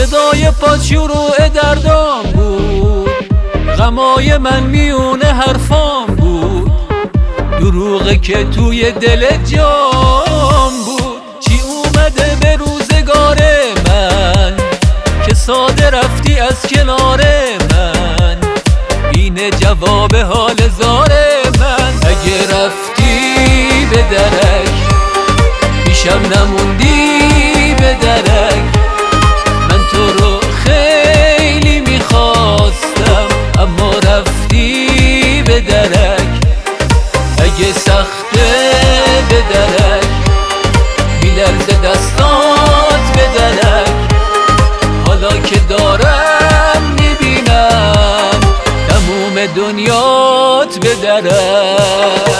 صدای پاد شروع دردام بود، غمای من میونه حرفام بود، دروغه که توی دل جام بود. چی اومده به روزگار من که ساده رفتی از کنار من؟ اینه جواب حال زار من. اگه رفتی به درک پیشم نموندی به درک، من تو رو خیلی میخواستم اما رفتی به درک. اگه سخته به درک میلرزه دستات به درک، حالا که دارم میبینم تموم دنیات به درک.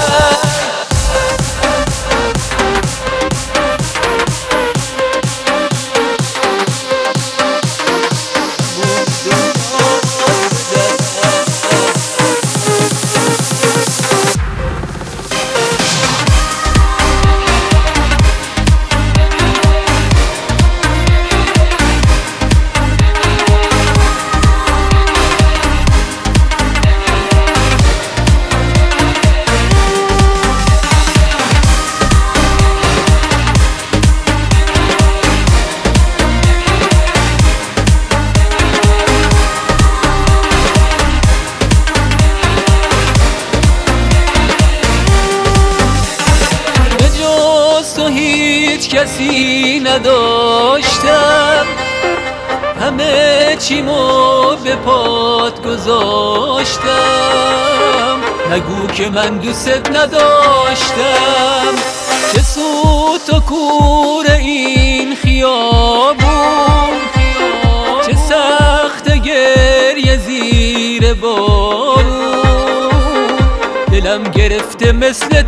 تو هیچ کسی نداشتم، همه چیمو به پات گذاشتم. نگو که من دوست نداشتم، چه سوت و کور این خیابون، چه سخت گریه زیر بارون، دلم گرفته مثل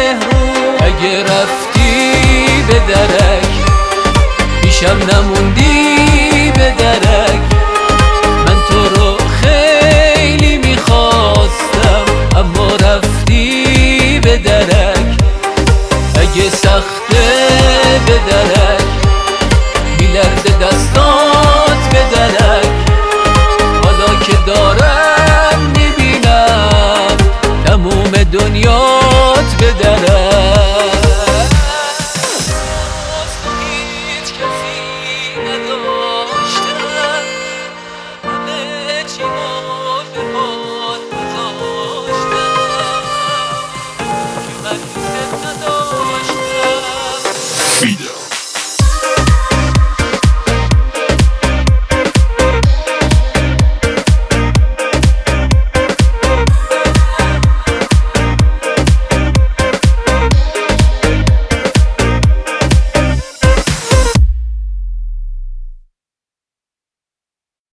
تهرون. اگه رفتی به درک پیشم نموندی